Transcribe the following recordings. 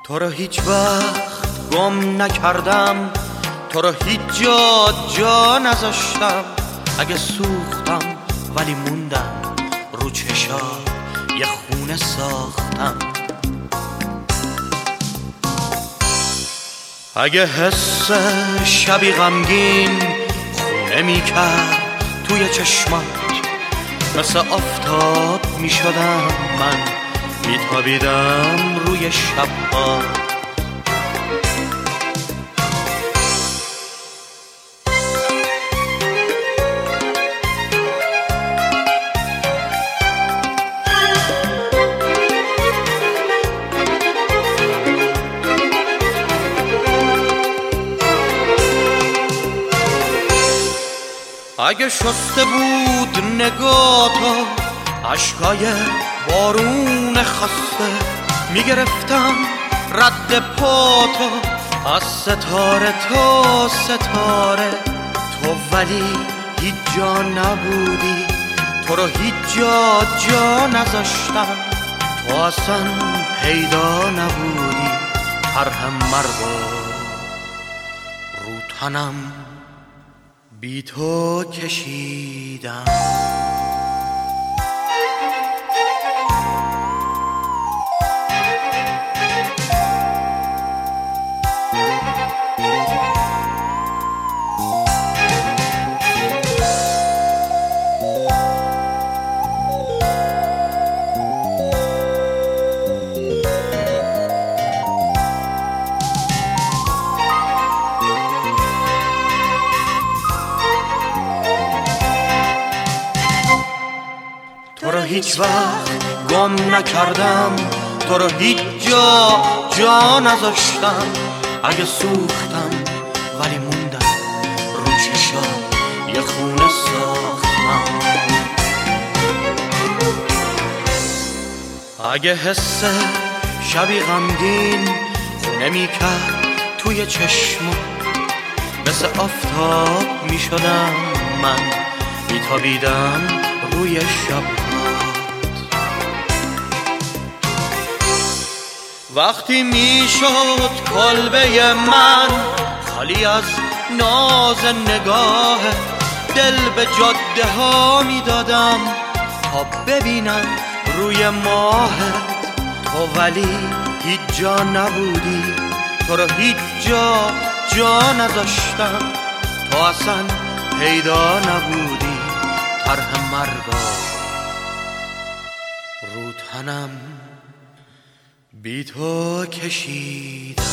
تو رو هیچ وقت گم نکردم، تو رو هیچ جا نذاشتم. اگه سوختم ولی موندم، رو چشات یه خونه ساختم. اگه حس شبی غمگین خونه میکرد توی چشمات، مثل آفتاب میشدم من، میتابیدم روی شب‌ها. اگه شسته بود نگاه تو عشقای بارون خسته، میگرفتم رد پا تو از ستاره تا ستاره. تو ولی هیچ جا نبودی، تو رو هیچ جا نذاشتم. تو اصلا پیدا نبودی، طرح مرگو رو تنم بی تو کشیدم. تو رو هیچ وقت گم نکردم، تو رو هیچ جا نذاشتم. اگه سوختم ولی موندم، رو چشات یه خونه ساختم. اگه حس شبی غمگین خونه میکرد توی چشمات، مثل آفتاب میشدم من، میتابیدم روی شب‌ها. وقتی میشد کلبه من خالی از ناز نگاه، دل به جاده ها میدادم تا ببینم روی ماه. تو ولی هیچ جا نبودی، تو رو هیچ جا نذاشتم. تو اصلا پیدا نبودی، طرح مرگا رو تنم بی تو کشیدم.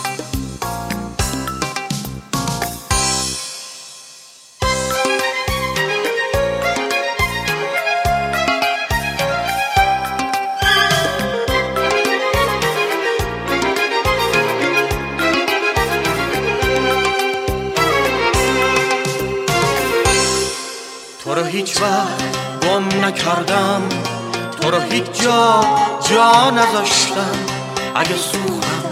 تو رو هیچ وقت گم نکردم، تو رو هیچ جا نذاشتم. اگه سوختم